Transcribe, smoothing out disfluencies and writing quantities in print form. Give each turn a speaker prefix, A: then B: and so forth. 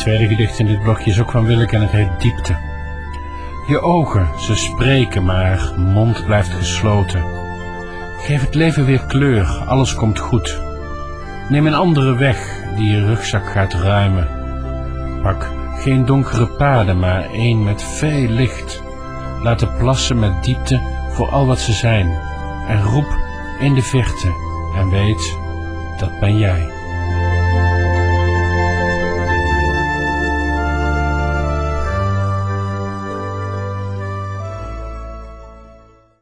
A: tweede gedicht in dit blokje is ook van Willeke en het heet Diepte. Je ogen, ze spreken, maar mond blijft gesloten. Geef het leven weer kleur, alles komt goed. Neem een andere weg die je rugzak gaat ruimen. Pak geen donkere paden, maar één met veel licht. Laat de plassen met diepte voor al wat ze zijn. En roep in de verte en weet, dat ben jij.